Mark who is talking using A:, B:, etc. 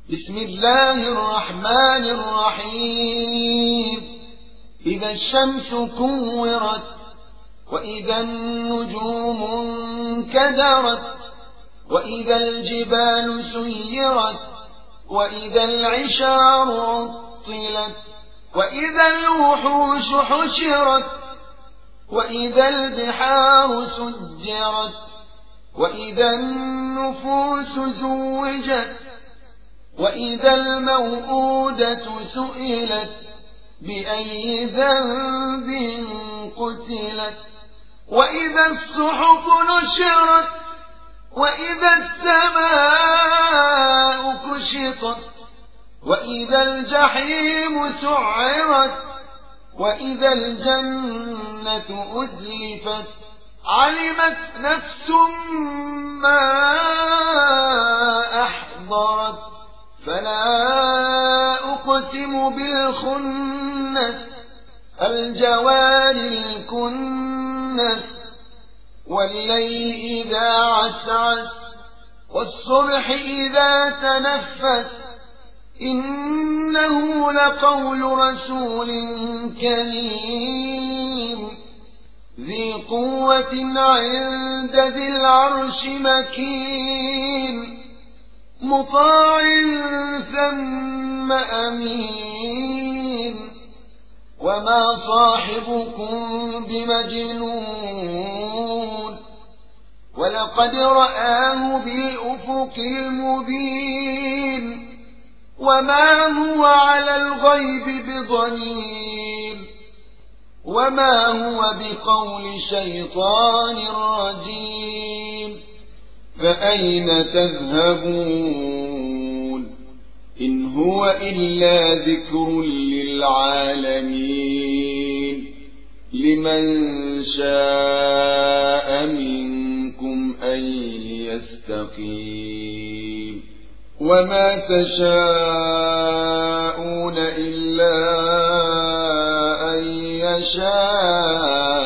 A: بسم الله الرحمن الرحيم إذا الشمس كورت وإذا النجوم انكدرت وإذا الجبال سيرت وإذا العشار عطلت وإذا الوحوش حشرت وإذا البحار سجرت وإذا النفوس زوجت وإذا الموءودة سئلت بأي ذنب قتلت وإذا الصحف نشرت وإذا السماء كشطت وإذا الجحيم سعرت وإذا الجنة أزلفت علمت نفس ما أحضرت فلا أقسم بالخنس الجوار الكنس والليل إذا عسعس والصبح إذا تنفس إنه لقول رسول كريم ذي قوة عند ذي العرش مكين مطاع ثم أمين وما صاحبكم بمجنون ولقد رآه بالأفق المبين وما هو على الغيب بضنين وما هو بقول شيطان رجيم فأين تذهبون إن هو إلا ذكر للعالمين لمن شاء منكم أن يستقيم وما تشاءون إلا أن يشاء